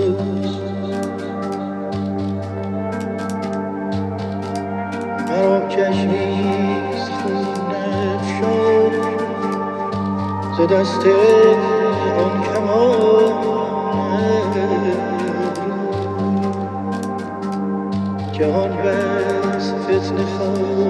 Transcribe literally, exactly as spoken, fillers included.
مرا کشیست خونت شد ز دست آن کمان جهان بس فتنه خواهد